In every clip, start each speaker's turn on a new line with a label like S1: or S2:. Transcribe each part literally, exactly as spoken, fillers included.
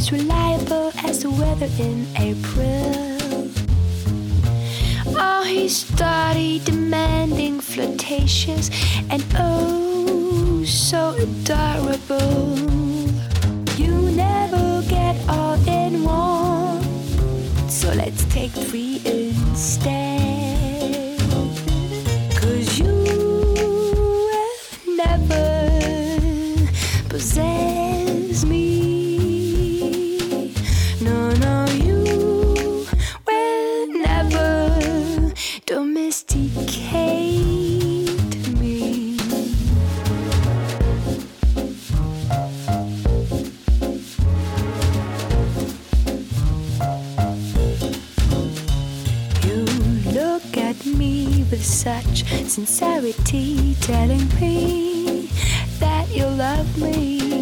S1: He's reliable as the weather in April. Oh, he's steady, demanding, flirtatious, and oh, so adorable. You never get all in one, so let's take three instead. 'Cause you will never possess me. No, no, you will never domesticate me. You look at me with such sincerity, telling me that you love me.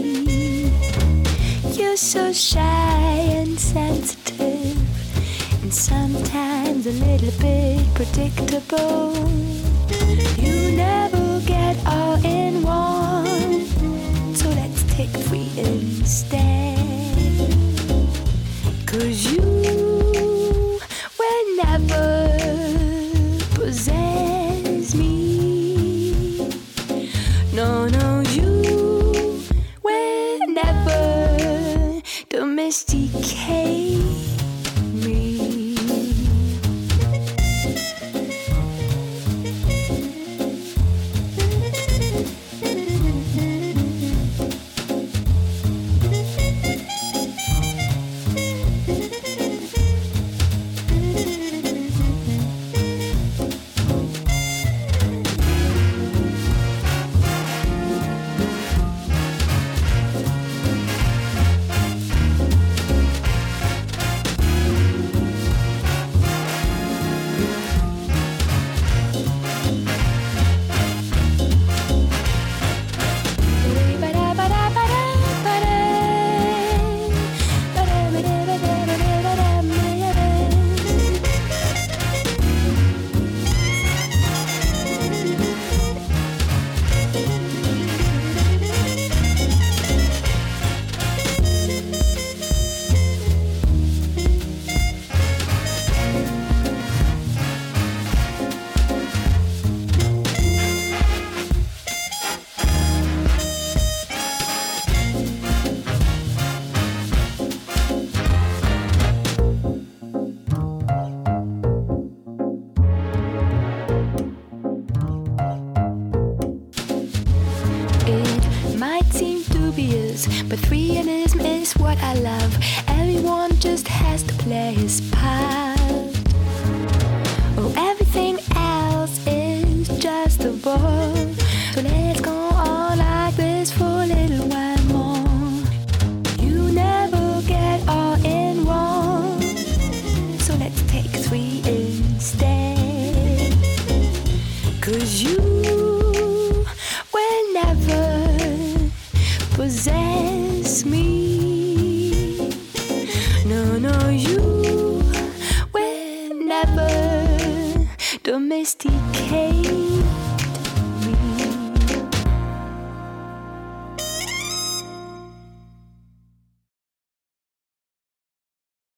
S1: You're so shy and sensitive, and sometimes a little bit predictable. You never get all in one, so let's take three instead. 'Cause you will never possess me. No, no, you will never domesticate me. But freeism is what I love. Everyone just has to play his part. Oh, everything else is just a bore. So let's go on like this for a little while more. You never get all in one, so let's take three instead. 'Cause you